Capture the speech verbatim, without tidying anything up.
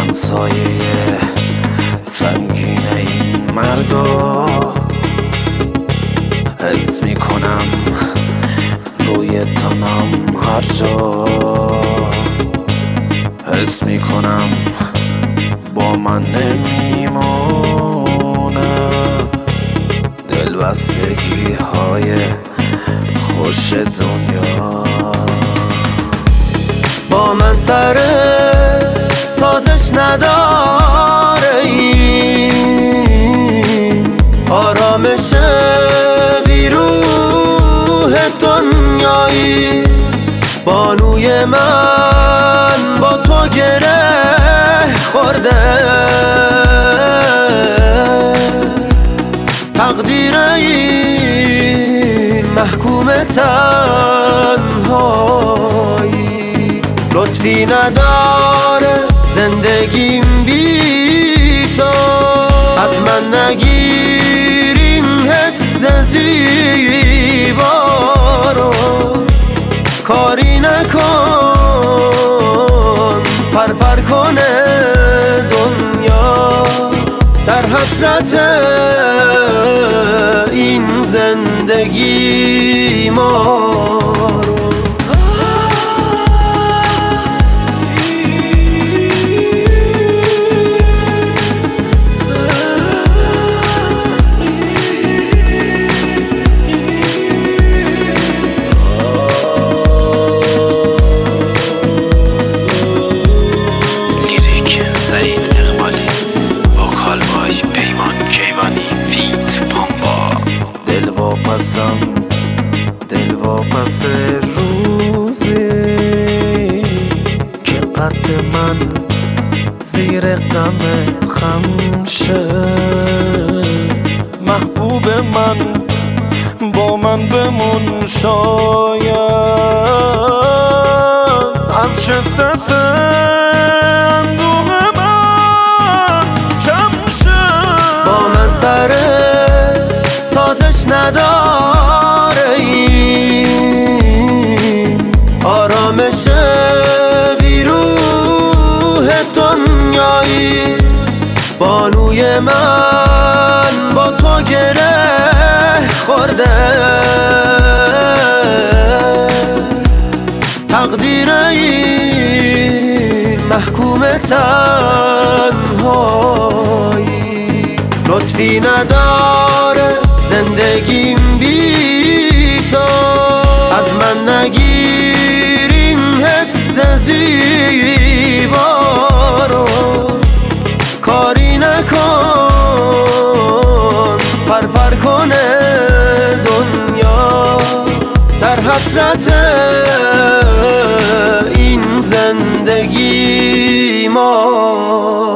من سایه سنگین این مرگا، حس میکنم روی تنم هر جا، حس میکنم با من نمیمونه دلبستگی های خوش دنیا. با من سر سازش نداره این آرامش بیروح دنیایی، بانوی من با تو گره خورده، تقدیر این محکوم تنهایی، لطفی نداره زندگیم بی تو، از من نگیر این حس زیبا رو، کاری نکن پر پر کنه دنیا در حسرت این زندگی ما رو. دلواپسم دلواپس روزی که قد من زیر غمت خم شه، محبوب من با من بمون شاید از شدت اندوه من کم شه. با من سر سازش نداره این آرامش بیروح دنیایی، بانوی من با تو گره خورده، تقدیر این محکوم تنهایی، لطفی نداره زندگیم بی تو، از من نگیر این حس زیبا رو، کاری نکن پر پر کنه دنیا در حسرت این زندگی ما.